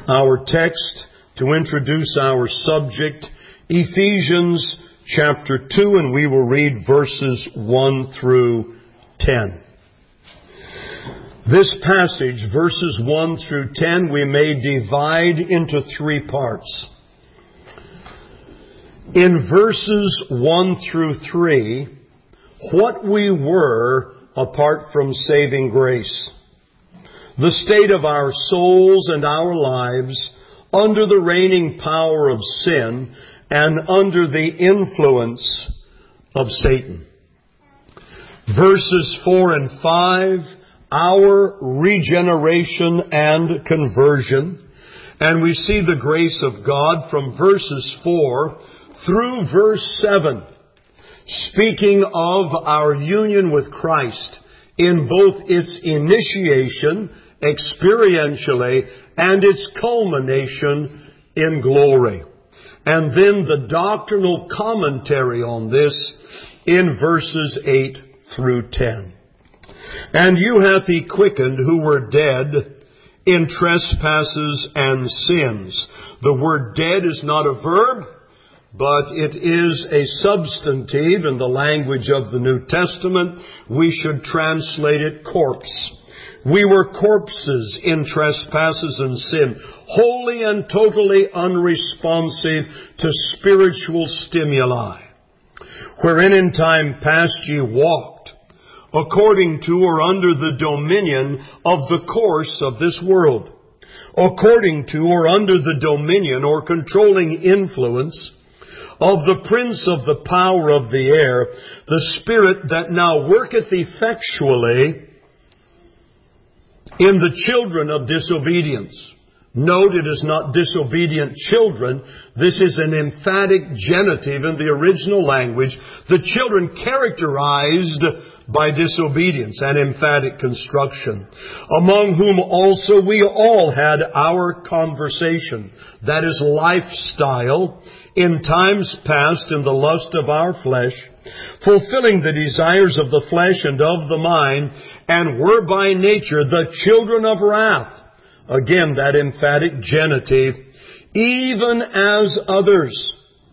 Our text to introduce our subject, Ephesians chapter 2, and we will read verses 1 through 10. This passage, verses 1 through 10, we may divide into three parts. In verses 1 through 3, what we were apart from saving grace. The state of our souls and our lives under the reigning power of sin and under the influence of Satan. Verses 4 and 5, our regeneration and conversion. And we see the grace of God from verses 4 through verse 7, speaking of our union with Christ in both its initiation, experientially, and its culmination in glory. And then the doctrinal commentary on this in verses 8 through 10. And you hath he quickened who were dead in trespasses and sins. The word dead is not a verb, but it is a substantive in the language of the New Testament. We should translate it corpse. We were corpses in trespasses and sin, wholly and totally unresponsive to spiritual stimuli, wherein in time past ye walked, according to or under the dominion of the course of this world, according to or under the dominion or controlling influence of the prince of the power of the air, the spirit that now worketh effectually in the children of disobedience. Note, it is not disobedient children. This is an emphatic genitive in the original language. The children characterized by disobedience, an emphatic construction, among whom also we all had our conversation, that is lifestyle, in times past in the lust of our flesh, fulfilling the desires of the flesh and of the mind, and were by nature the children of wrath. Again, that emphatic genitive, even as others.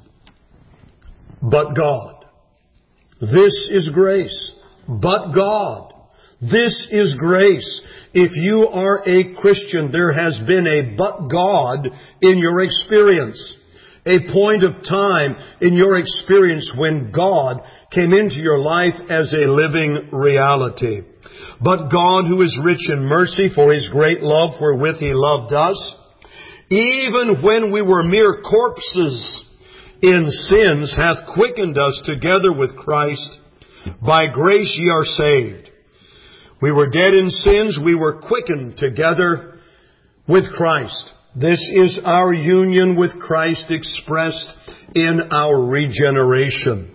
But God. This is grace. But God. This is grace. If you are a Christian, there has been a but God in your experience. A point of time in your experience when God came into your life as a living reality. But God, who is rich in mercy for His great love wherewith He loved us, even when we were mere corpses in sins, hath quickened us together with Christ. By grace ye are saved. We were dead in sins, we were quickened together with Christ. This is our union with Christ expressed in our regeneration.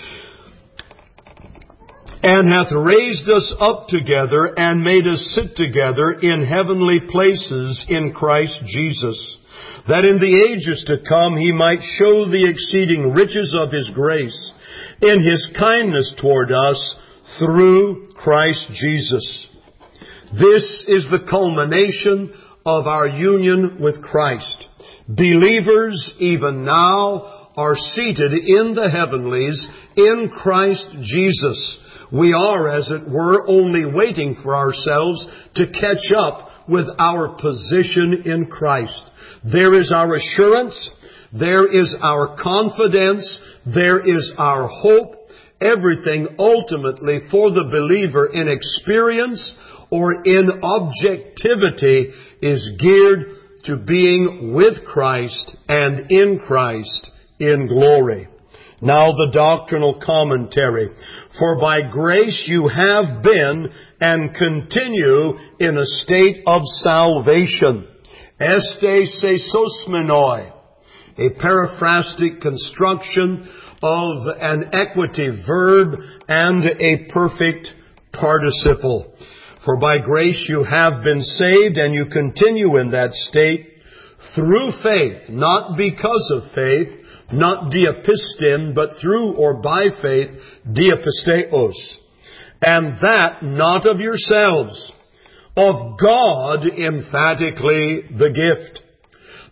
And hath raised us up together and made us sit together in heavenly places in Christ Jesus, that in the ages to come He might show the exceeding riches of His grace in His kindness toward us through Christ Jesus. This is the culmination of our union with Christ. Believers even now are seated in the heavenlies in Christ Jesus. We are, as it were, only waiting for ourselves to catch up with our position in Christ. There is our assurance. There is our confidence. There is our hope. Everything ultimately for the believer in experience or in objectivity is geared to being with Christ and in Christ in glory. Now the doctrinal commentary. For by grace you have been and continue in a state of salvation. Este se sosmenoi. A periphrastic construction of an equative verb and a perfect participle. For by grace you have been saved and you continue in that state through faith, not because of faith, not diapistin, but through or by faith, diapisteos. And that not of yourselves, of God emphatically the gift,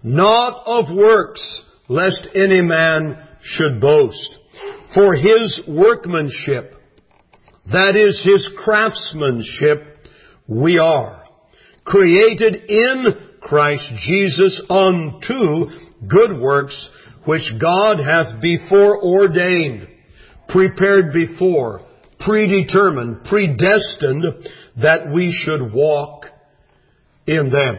not of works, lest any man should boast. For His workmanship, that is His craftsmanship, we are, created in Christ Jesus unto good works, which God hath before ordained, prepared before, predetermined, predestined, that we should walk in them.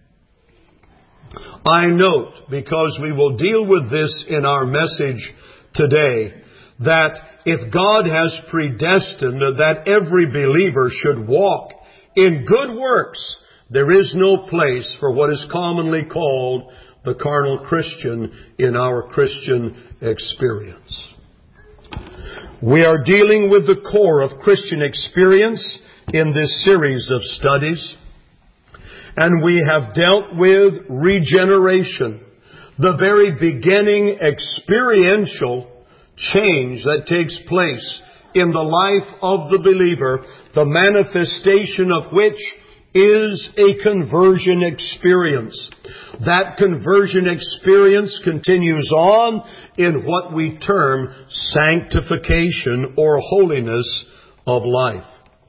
I note, because we will deal with this in our message today, that if God has predestined that every believer should walk in good works, there is no place for what is commonly called the carnal Christian in our Christian experience. We are dealing with the core of Christian experience in this series of studies, and we have dealt with regeneration, the very beginning experiential change that takes place in the life of the believer, the manifestation of which is a conversion experience. That conversion experience continues on in what we term sanctification or holiness of life.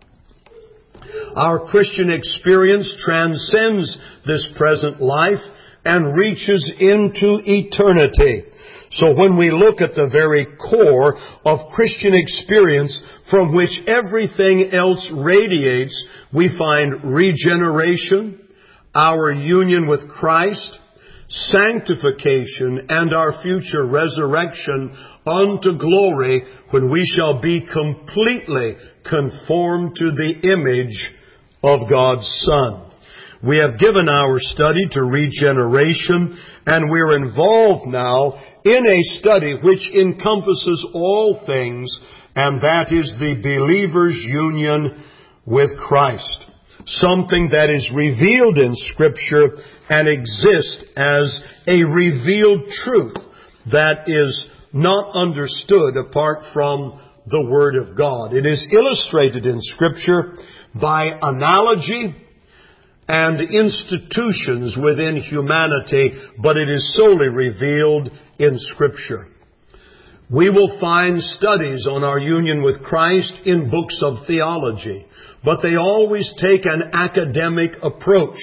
Our Christian experience transcends this present life and reaches into eternity. So when we look at the very core of Christian experience from which everything else radiates, we find regeneration, our union with Christ, sanctification, and our future resurrection unto glory when we shall be completely conformed to the image of God's Son. We have given our study to regeneration, and we're involved now in a study which encompasses all things, and that is the believer's union with Christ. Something that is revealed in Scripture and exists as a revealed truth that is not understood apart from the Word of God. It is illustrated in Scripture by analogy and institutions within humanity, but it is solely revealed in Scripture. We will find studies on our union with Christ in books of theology, but they always take an academic approach,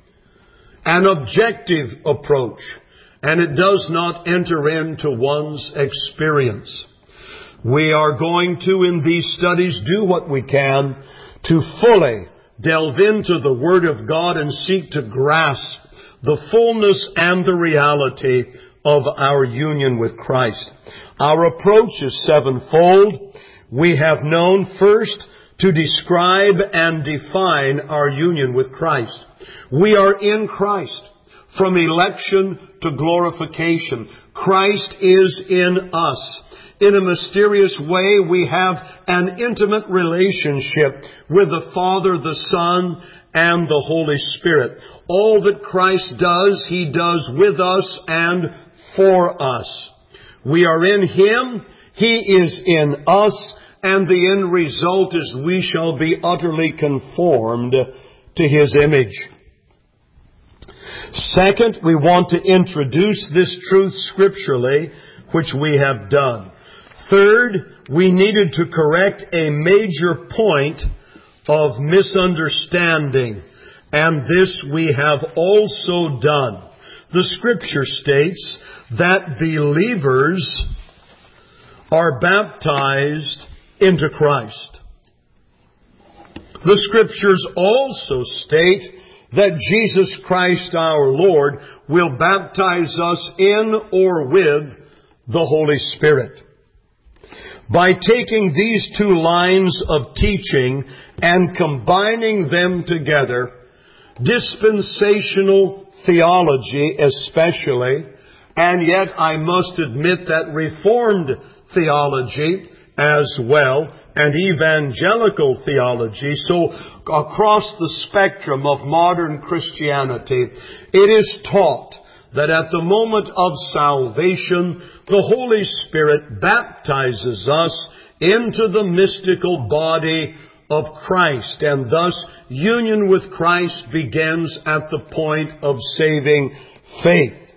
an objective approach, and it does not enter into one's experience. We are going to, in these studies, do what we can to fully delve into the Word of God and seek to grasp the fullness and the reality of our union with Christ. Our approach is sevenfold. We have known first to describe and define our union with Christ. We are in Christ from election to glorification. Christ is in us. In a mysterious way, we have an intimate relationship with the Father, the Son, and the Holy Spirit. All that Christ does, He does with us and for us. We are in Him, He is in us, and the end result is we shall be utterly conformed to His image. Second, we want to introduce this truth scripturally, which we have done. Third, we needed to correct a major point of misunderstanding, and this we have also done. The Scripture states that believers are baptized into Christ. The Scriptures also state that Jesus Christ our Lord will baptize us in or with the Holy Spirit. By taking these two lines of teaching and combining them together, dispensational theology especially, and yet I must admit that Reformed theology as well, and evangelical theology, so across the spectrum of modern Christianity, it is taught that at the moment of salvation, the Holy Spirit baptizes us into the mystical body of Christ, and thus union with Christ begins at the point of saving faith.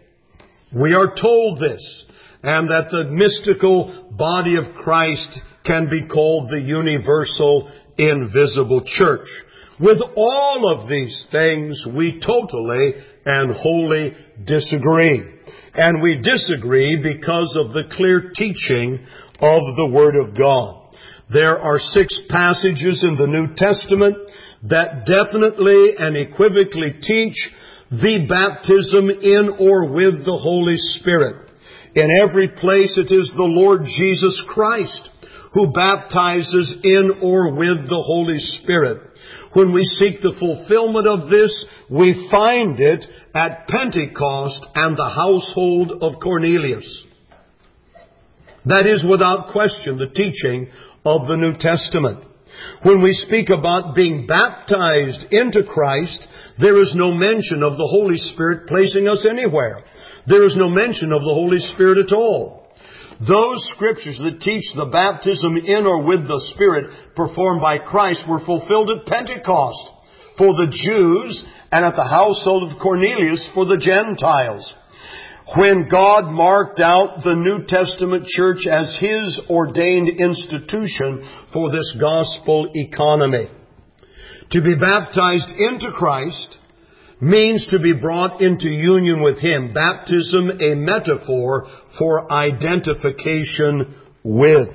We are told this, and that the mystical body of Christ can be called the universal invisible church. With all of these things, we totally and wholly disagree. And we disagree because of the clear teaching of the Word of God. There are 6 passages in the New Testament that definitely and equivocally teach the baptism in or with the Holy Spirit. In every place it is the Lord Jesus Christ who baptizes in or with the Holy Spirit. When we seek the fulfillment of this, we find it at Pentecost and the household of Cornelius. That is without question the teaching of the New Testament. When we speak about being baptized into Christ, there is no mention of the Holy Spirit placing us anywhere. There is no mention of the Holy Spirit at all. Those scriptures that teach the baptism in or with the Spirit performed by Christ were fulfilled at Pentecost for the Jews and at the household of Cornelius for the Gentiles. When God marked out the New Testament church as His ordained institution for this gospel economy. To be baptized into Christ means to be brought into union with Him. Baptism, a metaphor for identification with.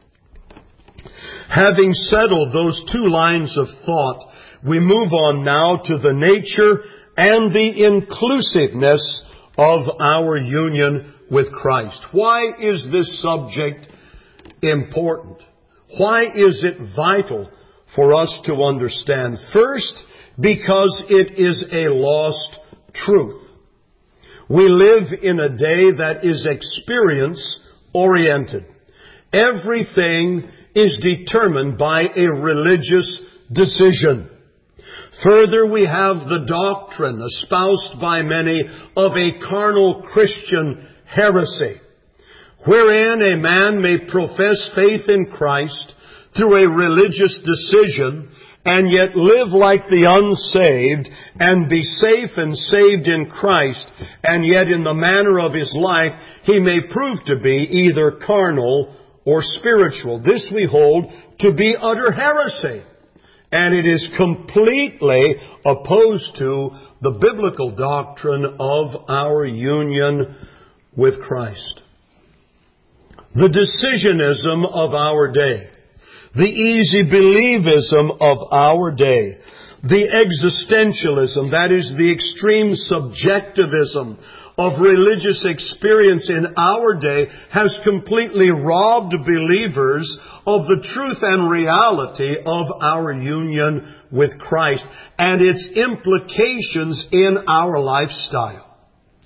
Having settled those 2 lines of thought, we move on now to the nature and the inclusiveness of our union with Christ. Why is this subject important? Why is it vital for us to understand? First, because it is a lost truth. We live in a day that is experience-oriented. Everything is determined by a religious decision. Further, we have the doctrine espoused by many of a carnal Christian heresy, wherein a man may profess faith in Christ through a religious decision and yet live like the unsaved and be safe and saved in Christ, and yet in the manner of his life he may prove to be either carnal or spiritual. This we hold to be utter heresy. And it is completely opposed to the biblical doctrine of our union with Christ. The decisionism of our day, the easy believism of our day, the existentialism, that is the extreme subjectivism of religious experience in our day, has completely robbed believers of the truth and reality of our union with Christ and its implications in our lifestyle.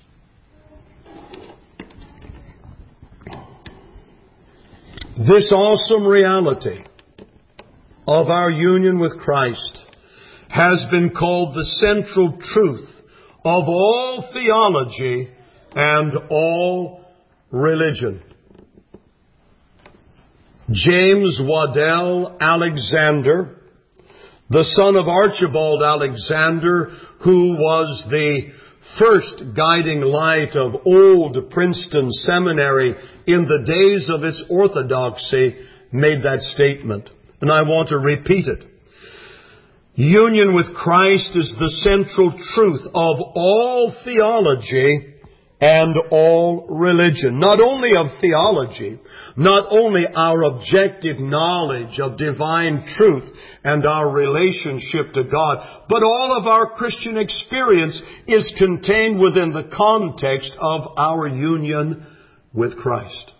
This awesome reality of our union with Christ has been called the central truth of all theology and all religion. James Waddell Alexander, the son of Archibald Alexander, who was the first guiding light of old Princeton Seminary in the days of its orthodoxy, made that statement. And I want to repeat it. Union with Christ is the central truth of all theology and all religion. Not only of theology, not only our objective knowledge of divine truth and our relationship to God, but all of our Christian experience is contained within the context of our union with Christ.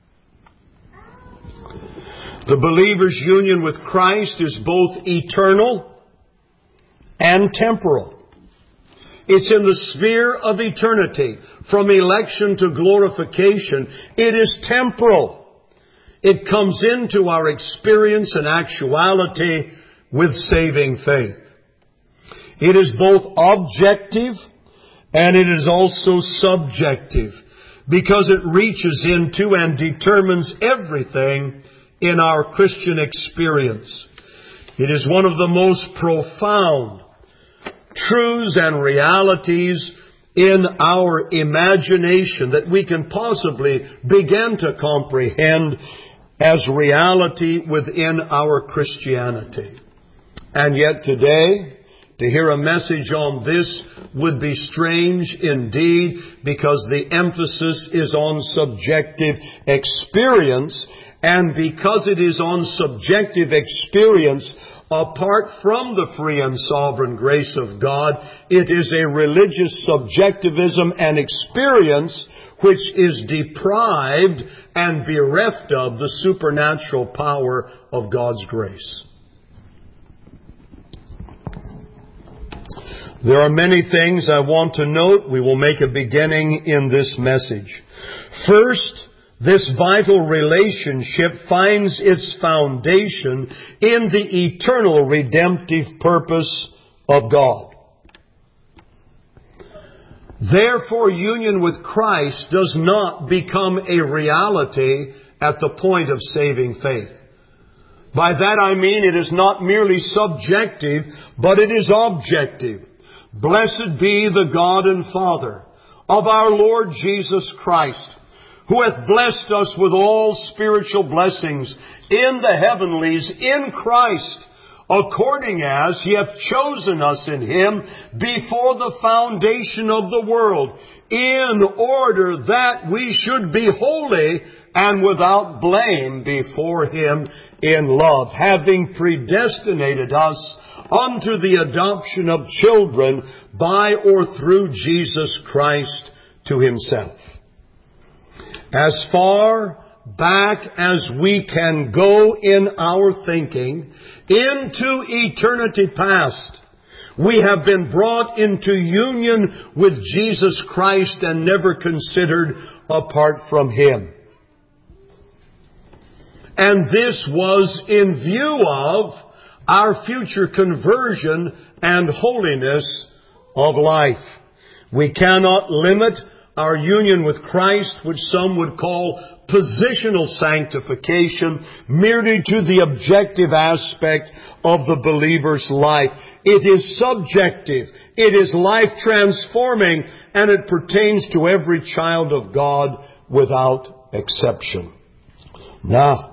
The believer's union with Christ is both eternal and temporal. It's in the sphere of eternity, from election to glorification. It is temporal. It comes into our experience and actuality with saving faith. It is both objective and it is also subjective, because it reaches into and determines everything in our Christian experience. It is one of the most profound truths and realities in our imagination that we can possibly begin to comprehend as reality within our Christianity. And yet today, to hear a message on this would be strange indeed, because the emphasis is on subjective experience, and because it is on subjective experience, apart from the free and sovereign grace of God, it is a religious subjectivism and experience which is deprived and bereft of the supernatural power of God's grace. There are many things I want to note. We will make a beginning in this message. First, this vital relationship finds its foundation in the eternal redemptive purpose of God. Therefore, union with Christ does not become a reality at the point of saving faith. By that I mean it is not merely subjective, but it is objective. Blessed be the God and Father of our Lord Jesus Christ, who hath blessed us with all spiritual blessings in the heavenlies in Christ, according as He hath chosen us in Him before the foundation of the world, in order that we should be holy and without blame before Him in love, having predestinated us unto the adoption of children by or through Jesus Christ to Himself. As far back as we can go in our thinking, into eternity past, we have been brought into union with Jesus Christ and never considered apart from Him. And this was in view of our future conversion and holiness of life. We cannot limit our union with Christ, which some would call positional sanctification, merely to the objective aspect of the believer's life. It is subjective, it is life transforming, and it pertains to every child of God without exception. Now,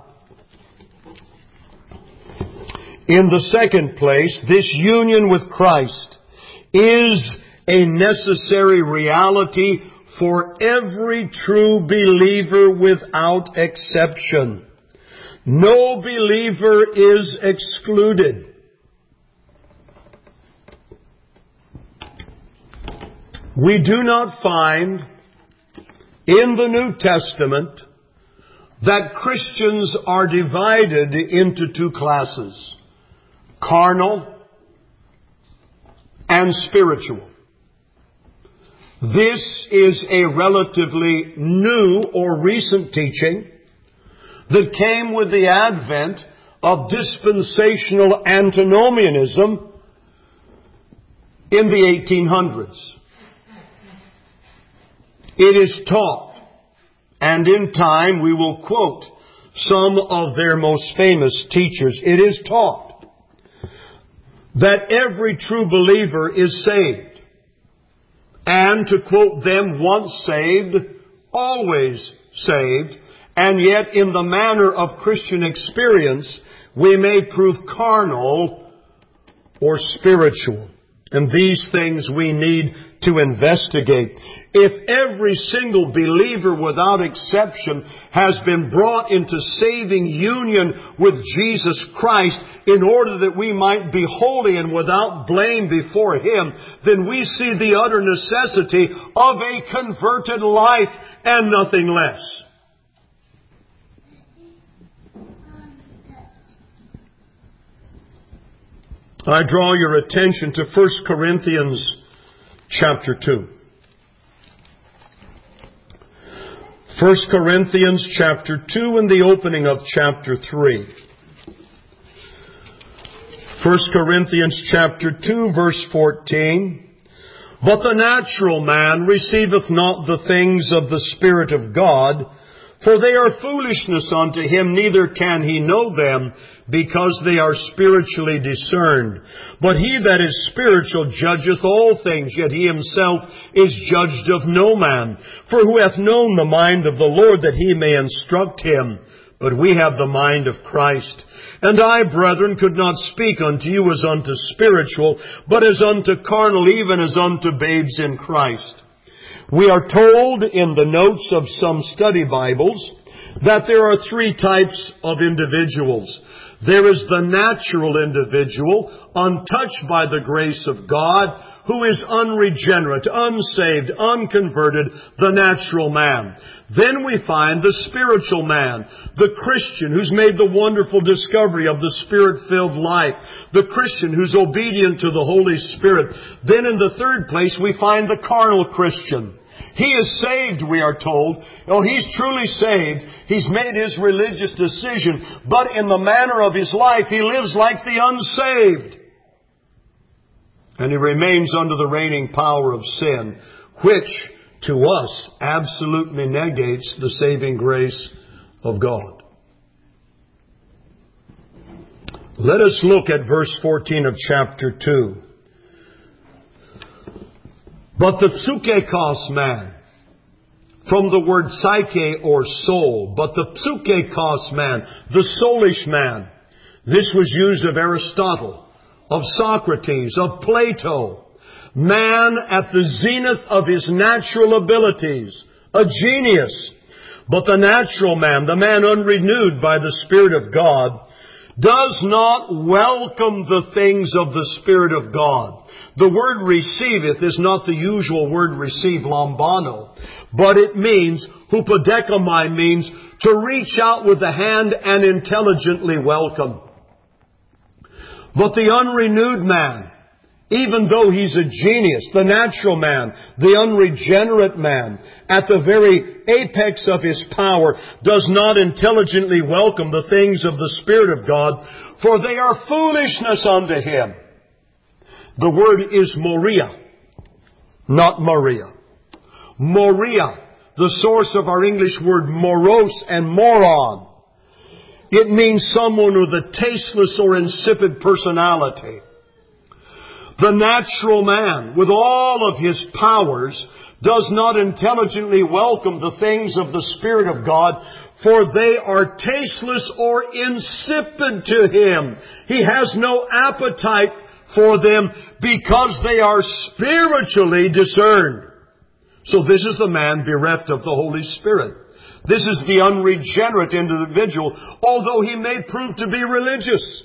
in the second place, this union with Christ is a necessary reality for every true believer without exception. No believer is excluded. We do not find in the New Testament that Christians are divided into two classes: carnal and spiritual. This is a relatively new or recent teaching that came with the advent of dispensational antinomianism in the 1800s. It is taught, and in time we will quote some of their most famous teachers. It is taught that every true believer is saved. And to quote them, once saved, always saved. And yet in the manner of Christian experience, we may prove carnal or spiritual. And these things we need to investigate. If every single believer without exception has been brought into saving union with Jesus Christ in order that we might be holy and without blame before Him, then we see the utter necessity of a converted life and nothing less. I draw your attention to 1 Corinthians chapter 2. 1 Corinthians chapter 2 and the opening of chapter 3. 1 Corinthians chapter 2 verse 14. But the natural man receiveth not the things of the Spirit of God, For they are foolishness unto him, neither can he know them, because they are spiritually discerned. But he that is spiritual judgeth all things, yet he himself is judged of no man. For who hath known the mind of the Lord, that he may instruct him? But we have the mind of Christ. And I, brethren, could not speak unto you as unto spiritual, but as unto carnal, even as unto babes in Christ. We are told in the notes of some study Bibles that there are three types of individuals. There is the natural individual, untouched by the grace of God, who is unregenerate, unsaved, unconverted, the natural man. Then we find the spiritual man, the Christian who's made the wonderful discovery of the Spirit-filled life, the Christian who's obedient to the Holy Spirit. Then in the third place we find the carnal Christian. He is saved, we are told. Oh, he's truly saved. He's made his religious decision, but in the manner of his life he lives like the unsaved. And he remains under the reigning power of sin, which to us absolutely negates the saving grace of God. Let us look at verse 14 of chapter 2. But the psuchekos man, from the word psyche or soul, but the psuchekos man, the soulish man, this was used of Aristotle, of Socrates, of Plato, man at the zenith of his natural abilities, a genius. But the natural man, the man unrenewed by the Spirit of God, does not welcome the things of the Spirit of God. The word receiveth is not the usual word receive, lambano, but it means, hupodekamai means to reach out with the hand and intelligently welcome. But the unrenewed man, even though he's a genius, the natural man, the unregenerate man, at the very apex of his power, does not intelligently welcome the things of the Spirit of God, for they are foolishness unto him. The word is moria, not Maria. Moria, the source of our English word morose and moron. It means someone with a tasteless or insipid personality. The natural man, with all of his powers, does not intelligently welcome the things of the Spirit of God, for they are tasteless or insipid to him. He has no appetite for them because they are spiritually discerned. So this is the man bereft of the Holy Spirit. This is the unregenerate individual, although he may prove to be religious.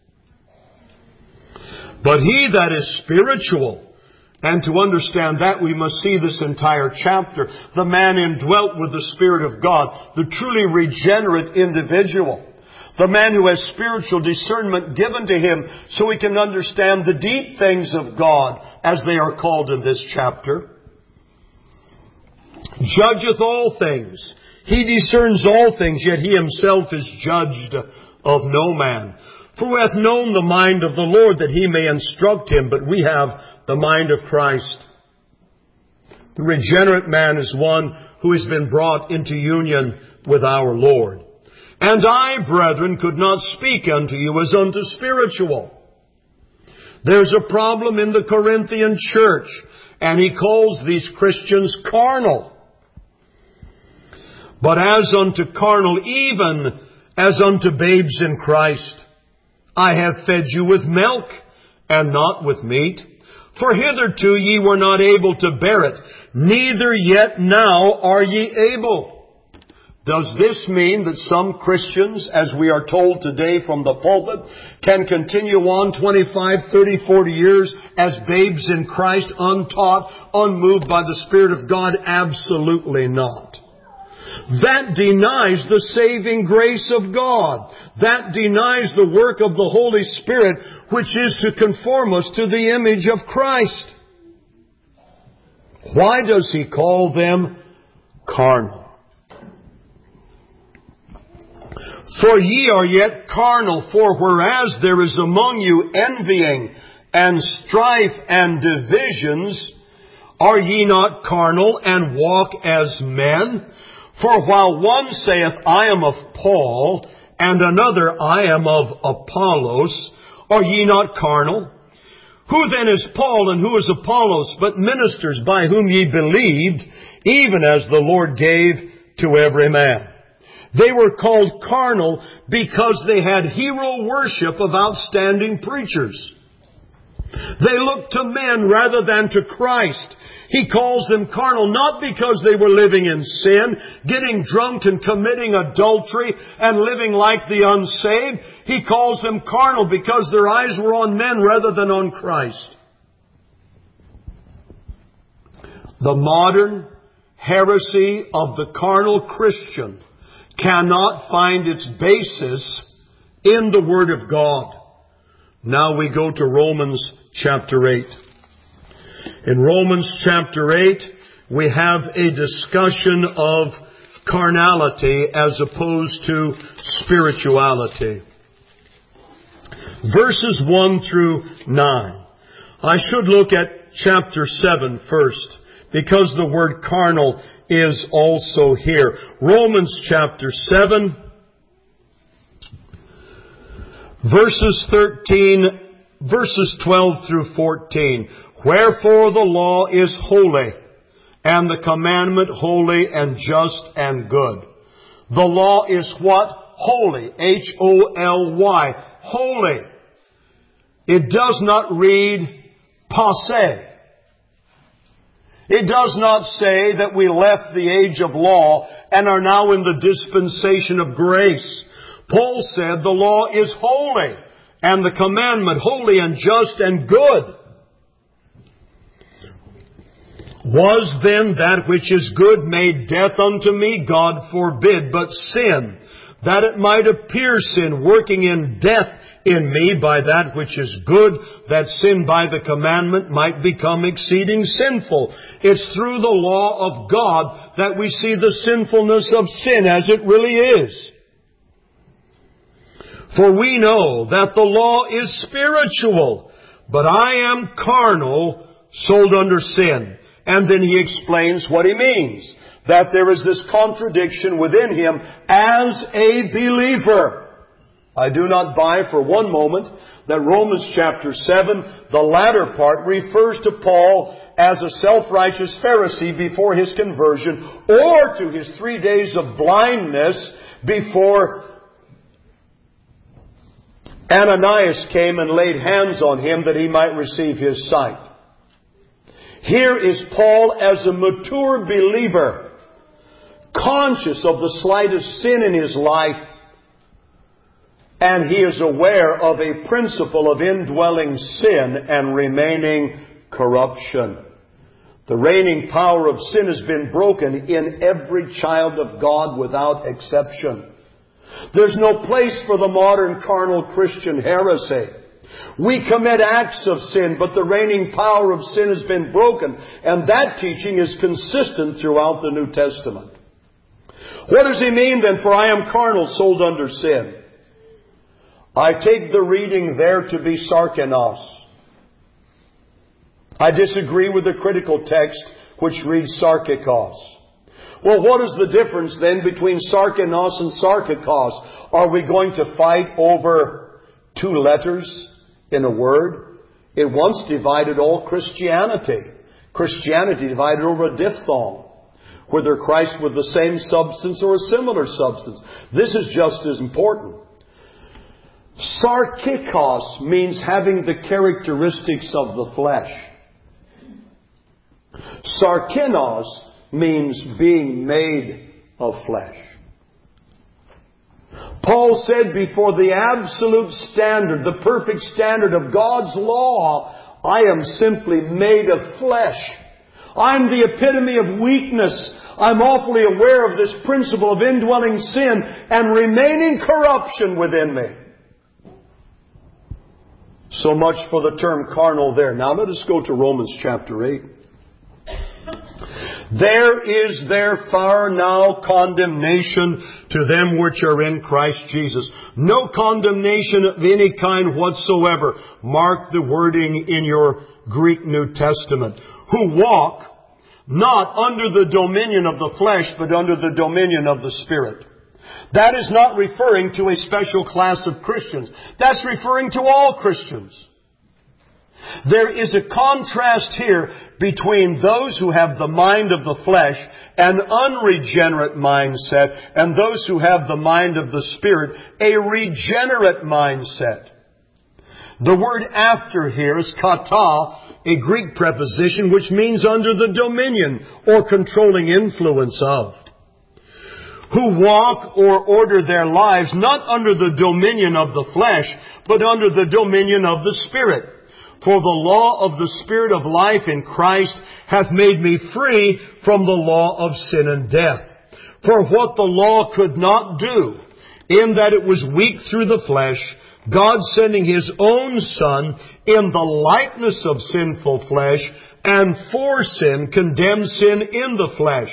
But he that is spiritual, and to understand that we must see this entire chapter, the man indwelt with the Spirit of God, the truly regenerate individual, the man who has spiritual discernment given to him so he can understand the deep things of God, as they are called in this chapter, judgeth all things. He discerns all things, yet he himself is judged of no man. For who hath known the mind of the Lord, that he may instruct him? But we have the mind of Christ. The regenerate man is one who has been brought into union with our Lord. And I, brethren, could not speak unto you as unto spiritual. There's a problem in the Corinthian church, and he calls these Christians carnal. But as unto carnal, even as unto babes in Christ, I have fed you with milk, and not with meat. For hitherto ye were not able to bear it, neither yet now are ye able. Does this mean that some Christians, as we are told today from the pulpit, can continue on 25, 30, 40 years as babes in Christ, untaught, unmoved by the Spirit of God? Absolutely not. That denies the saving grace of God. That denies the work of the Holy Spirit, which is to conform us to the image of Christ. Why does he call them carnal? For ye are yet carnal, for whereas there is among you envying and strife and divisions, are ye not carnal and walk as men? For while one saith, I am of Paul, and another, I am of Apollos, are ye not carnal? Who then is Paul and who is Apollos, but ministers by whom ye believed, even as the Lord gave to every man? They were called carnal because they had hero worship of outstanding preachers. They looked to men rather than to Christ. He calls them carnal not because they were living in sin, getting drunk and committing adultery and living like the unsaved. He calls them carnal because their eyes were on men rather than on Christ. The modern heresy of the carnal Christian cannot find its basis in the Word of God. Now we go to Romans chapter 8. In Romans chapter 8, we have a discussion of carnality as opposed to spirituality. Verses 1 through 9. I should look at chapter 7 first, because the word carnal is also here. Romans chapter 7, verses 12 through 14. Wherefore the law is holy, and the commandment holy and just and good. The law is what? Holy. H-O-L-Y. Holy. It does not read passé. It does not say that we left the age of law and are now in the dispensation of grace. Paul said the law is holy, and the commandment holy and just and good. Was then that which is good made death unto me? God forbid. But sin, that it might appear sin, working in death in me by that which is good, that sin by the commandment might become exceeding sinful. It's through the law of God that we see the sinfulness of sin as it really is. For we know that the law is spiritual, but I am carnal, sold under sin. And then he explains what he means. That there is this contradiction within him as a believer. I do not buy for one moment that Romans chapter 7, the latter part, refers to Paul as a self-righteous Pharisee before his conversion, or to his 3 days of blindness before Ananias came and laid hands on him that he might receive his sight. Here is Paul as a mature believer, conscious of the slightest sin in his life, and he is aware of a principle of indwelling sin and remaining corruption. The reigning power of sin has been broken in every child of God without exception. There's no place for the modern carnal Christian heresy. We commit acts of sin, but the reigning power of sin has been broken. And that teaching is consistent throughout the New Testament. What does he mean then, for I am carnal, sold under sin? I take the reading there to be sarkenos. I disagree with the critical text which reads sarkikos. Well, what is the difference then between sarkenos and sarkikos? Are we going to fight over two letters in a word? It once divided all Christianity. Christianity divided over a diphthong, whether Christ was the same substance or a similar substance. This is just as important. Sarkikos means having the characteristics of the flesh. Sarkinos means being made of flesh. Paul said before the absolute standard, the perfect standard of God's law, I am simply made of flesh. I'm the epitome of weakness. I'm awfully aware of this principle of indwelling sin and remaining corruption within me. So much for the term carnal there. Now let us go to Romans chapter 8. There is therefore now condemnation to them which are in Christ Jesus. No condemnation of any kind whatsoever. Mark the wording in your Greek New Testament. Who walk not under the dominion of the flesh, but under the dominion of the Spirit. That is not referring to a special class of Christians. That's referring to all Christians. There is a contrast here between those who have the mind of the flesh, an unregenerate mindset, and those who have the mind of the Spirit, a regenerate mindset. The word after here is kata, a Greek preposition which means under the dominion or controlling influence of. Who walk or order their lives not under the dominion of the flesh, but under the dominion of the Spirit. For the law of the Spirit of life in Christ hath made me free from the law of sin and death. For what the law could not do, in that it was weak through the flesh, God sending His own Son in the likeness of sinful flesh, and for sin condemned sin in the flesh.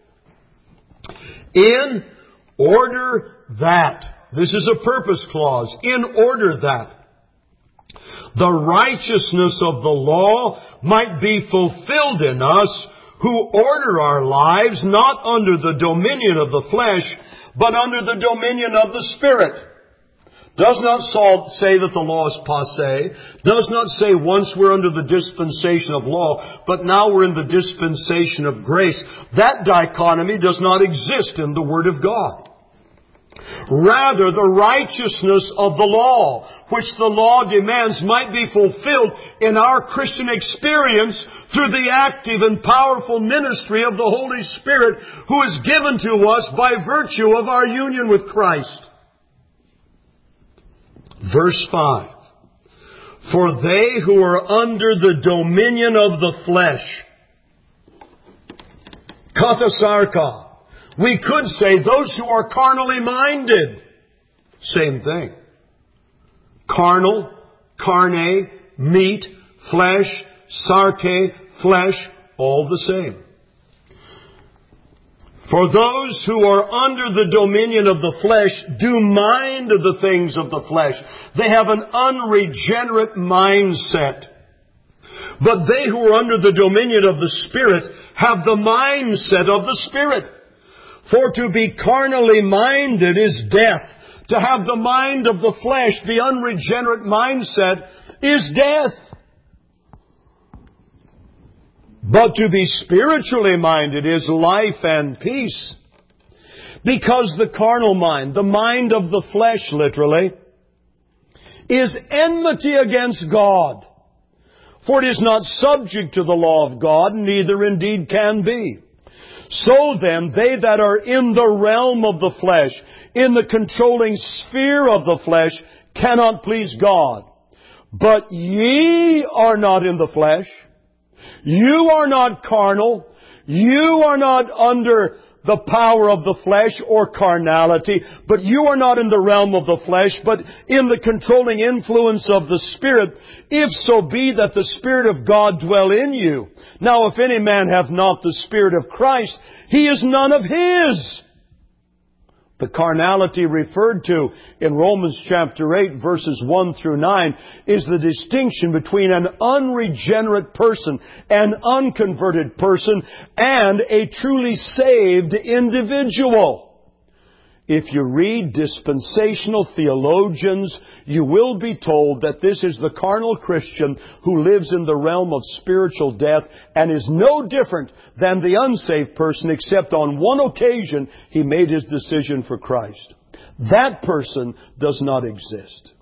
In order that, this is a purpose clause, in order that the righteousness of the law might be fulfilled in us, who order our lives not under the dominion of the flesh, but under the dominion of the Spirit. Does not say that the law is passé. Does not say once we're under the dispensation of law, but now we're in the dispensation of grace. That dichotomy does not exist in the Word of God. Rather, the righteousness of the law, which the law demands, might be fulfilled in our Christian experience through the active and powerful ministry of the Holy Spirit, who is given to us by virtue of our union with Christ. Verse 5. For they who are under the dominion of the flesh, katasarka, we could say those who are carnally minded. Same thing. Carnal, carne, meat, flesh, sarke, flesh, all the same. For those who are under the dominion of the flesh do mind the things of the flesh. They have an unregenerate mindset. But they who are under the dominion of the Spirit have the mindset of the Spirit. For to be carnally minded is death. To have the mind of the flesh, the unregenerate mindset, is death. But to be spiritually minded is life and peace. Because the carnal mind, the mind of the flesh literally, is enmity against God. For it is not subject to the law of God, neither indeed can be. So then, they that are in the realm of the flesh, in the controlling sphere of the flesh, cannot please God. But ye are not in the flesh. You are not carnal. You are not under the power of the flesh or carnality. But you are not in the realm of the flesh, but in the controlling influence of the Spirit, if so be that the Spirit of God dwell in you. Now if any man have not the Spirit of Christ, he is none of His. The carnality referred to in Romans chapter 8 verses 1 through 9 is the distinction between an unregenerate person, an unconverted person, and a truly saved individual. If you read dispensational theologians, you will be told that this is the carnal Christian who lives in the realm of spiritual death and is no different than the unsaved person, except on one occasion he made his decision for Christ. That person does not exist.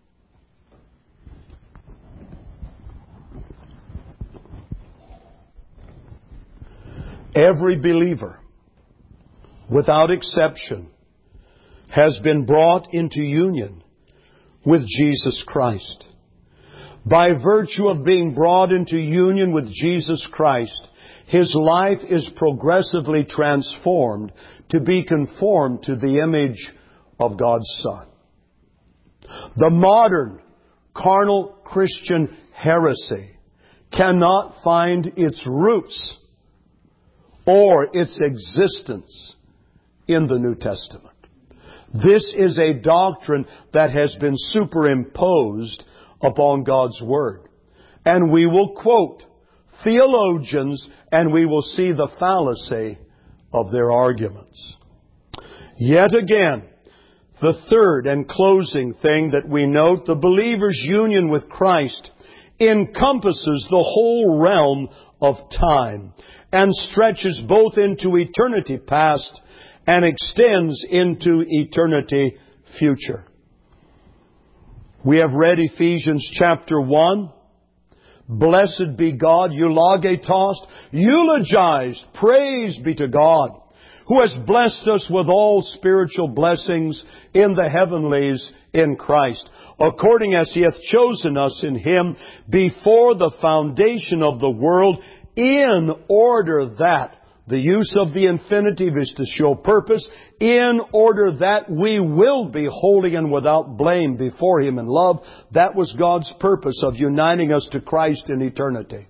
Every believer, without exception, has been brought into union with Jesus Christ. By virtue of being brought into union with Jesus Christ, his life is progressively transformed to be conformed to the image of God's Son. The modern carnal Christian heresy cannot find its roots or its existence in the New Testament. This is a doctrine that has been superimposed upon God's Word. And we will quote theologians and we will see the fallacy of their arguments. Yet again, the third and closing thing that we note, the believer's union with Christ encompasses the whole realm of time and stretches both into eternity past and extends into eternity future. We have read Ephesians chapter 1. Blessed be God, eulogetos, eulogized, praise be to God, who has blessed us with all spiritual blessings in the heavenlies in Christ, according as He hath chosen us in Him before the foundation of the world, in order that, the use of the infinitive is to show purpose, in order that we will be holy and without blame before Him in love. That was God's purpose of uniting us to Christ in eternity.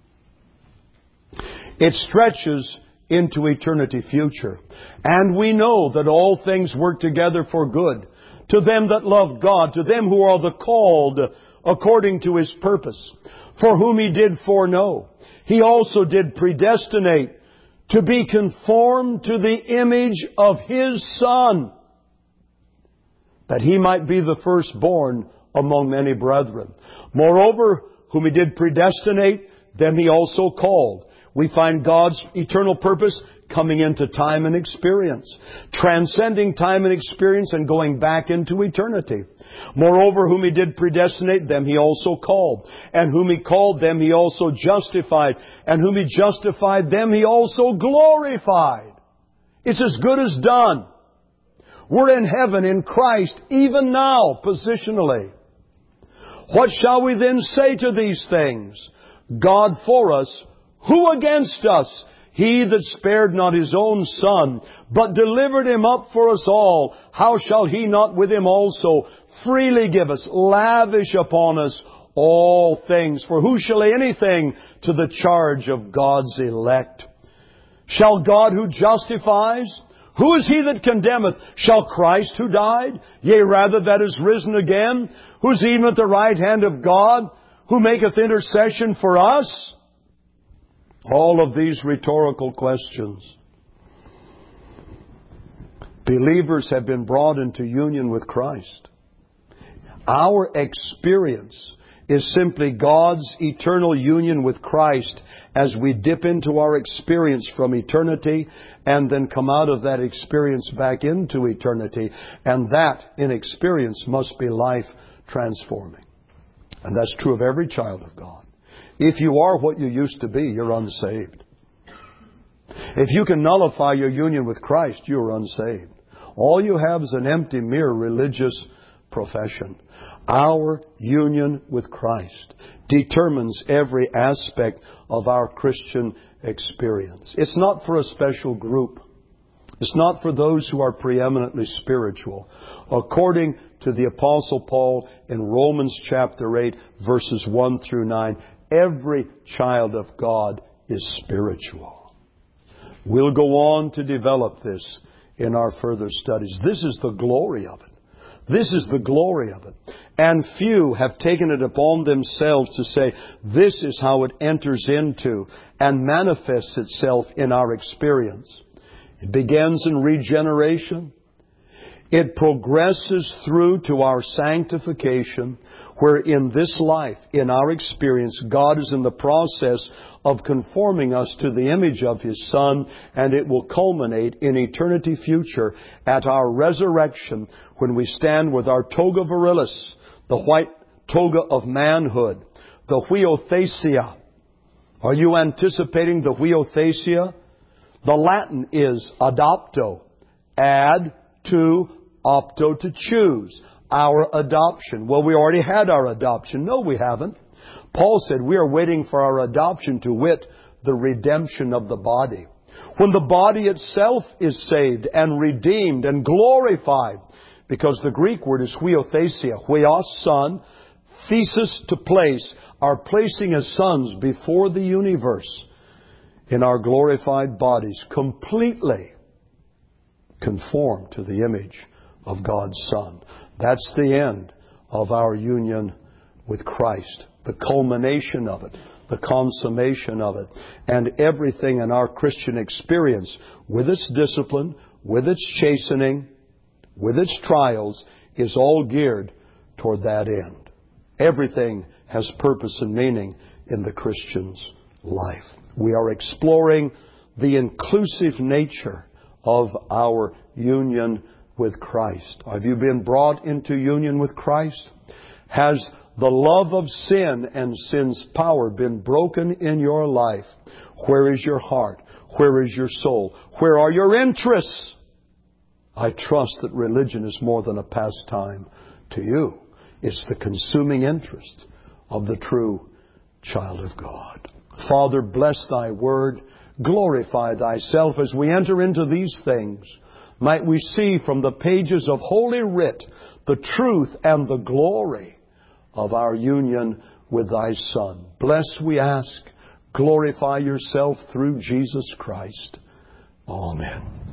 It stretches into eternity future. And we know that all things work together for good to them that love God, to them who are the called according to His purpose, for whom He did foreknow, He also did predestinate to be conformed to the image of His Son, that He might be the firstborn among many brethren. Moreover, whom He did predestinate, them He also called. We find God's eternal purpose coming into time and experience, transcending time and experience and going back into eternity. Moreover, whom He did predestinate, them He also called. And whom He called, them He also justified. And whom He justified, them He also glorified. It's as good as done. We're in heaven in Christ even now, positionally. What shall we then say to these things? God for us, who against us? He that spared not His own Son, but delivered Him up for us all, how shall He not with Him also freely give us, lavish upon us all things? For who shall lay anything to the charge of God's elect? Shall God who justifies? Who is He that condemneth? Shall Christ who died, yea rather that is risen again, who is even at the right hand of God, who maketh intercession for us? All of these rhetorical questions. Believers have been brought into union with Christ. Our experience is simply God's eternal union with Christ as we dip into our experience from eternity and then come out of that experience back into eternity. And that, in experience, must be life transforming. And that's true of every child of God. If you are what you used to be, you're unsaved. If you can nullify your union with Christ, you're unsaved. All you have is an empty, mere religious profession. Our union with Christ determines every aspect of our Christian experience. It's not for a special group. It's not for those who are preeminently spiritual. According to the Apostle Paul in Romans chapter 8, verses 1 through 9, every child of God is spiritual. We'll go on to develop this in our further studies. This is the glory of it. This is the glory of it. And few have taken it upon themselves to say, this is how it enters into and manifests itself in our experience. It begins in regeneration. It progresses through to our sanctification, where in this life, in our experience, God is in the process of conforming us to the image of His Son, and it will culminate in eternity future at our resurrection when we stand with our toga virilis, the white toga of manhood, the huiothesia. Are you anticipating the huiothesia? The Latin is adopto, add to, opto to choose. Our adoption. Well, we already had our adoption. No, we haven't. Paul said we are waiting for our adoption, to wit, the redemption of the body. When the body itself is saved and redeemed and glorified, because the Greek word is huiothesia, huios, son, thesis, to place, are placing as sons before the universe in our glorified bodies, completely conformed to the image of God's Son. That's the end of our union with Christ, the culmination of it, the consummation of it. And everything in our Christian experience, with its discipline, with its chastening, with its trials, is all geared toward that end. Everything has purpose and meaning in the Christian's life. We are exploring the inclusive nature of our union with Christ. Have you been brought into union with Christ? Has the love of sin and sin's power been broken in your life? Where is your heart? Where is your soul? Where are your interests? I trust that religion is more than a pastime to you. It's the consuming interest of the true child of God. Father, bless Thy Word. Glorify Thyself as we enter into these things. Might we see from the pages of Holy Writ the truth and the glory of our union with Thy Son. Bless, we ask. Glorify Yourself through Jesus Christ. Amen.